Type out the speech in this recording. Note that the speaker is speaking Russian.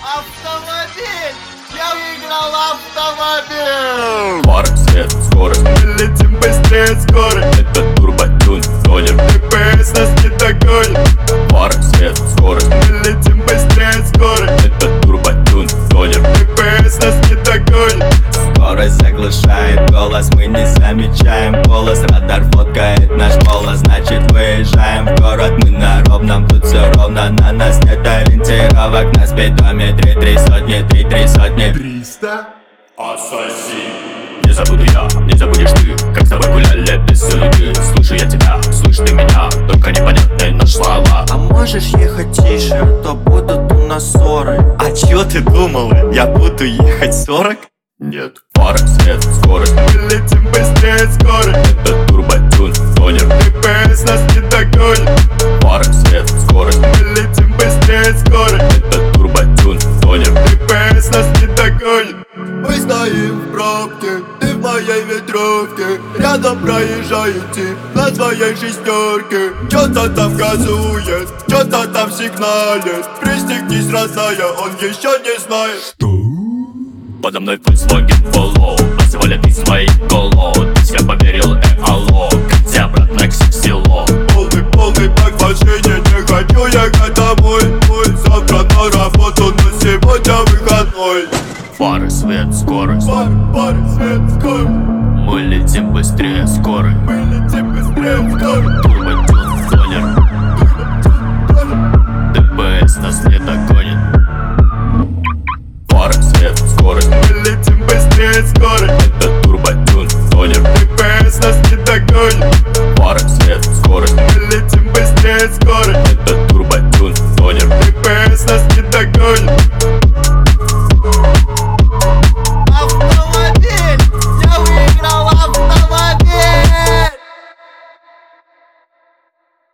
Автомобиль! Я выиграл автомобиль! Фары, свет, скорость. Мы летим быстрее скорость. Это турботюн, тонер. ДПС нас не догонит. Фары, свет, скорость. Мы летим быстрее скорость. Это турботюн, тонер. ДПС нас не догонит. Скорость заглушает голос, мы не замечаем голос. Радар фоткает наш голос, значит выезжаем в город. Мы на ровном, тут все ровно, на нас нет ориентировок. На спидометре 300, 300. Ассасин. Не забуду я, не забудешь ты, как с тобой гуляли без суеты. Слышу я тебя, слышь ты меня, только непонятные наши слова. А можешь ехать тише, а то будут у нас ссоры. А чё ты думал, я буду ехать 40? Нет. Фары, свет, скорость. Мы летим быстрее скорость. Это турботюн, тонер. ДПС нас не догонит. Фары, свет, скорость. Мы летим быстрее скорость. Это турботюн, тонер. ДПС нас не догонит. Мы стоим в пробке, ты в моей ветровке. Рядом проезжает тип на своей шестерке. Чё-то там газует, чё-то там сигналит. Пристегнись, родная, он еще не знает. Подо мной Volkswagen Polo, позволят из своих голов. Я поверил, алло, катя обратно к село. Полный бак в машине, не хочу ехать домой. Завтра на работу, но сегодня выходной. Фары, свет, скорость. Пары, свет, скорость. Мы летим быстрее скорой. Мы летим быстрее скорость. Турботюн, тонер. ДПС нас не догонит. Фары, свет, скорость. Мы летим быстрее скорость. Это турботюн, тонер. ДПС нас не догонит. Фары, свет, скорость. Мы летим быстрее скорость. Это турботюн, тонер. ДПС нас не догонит.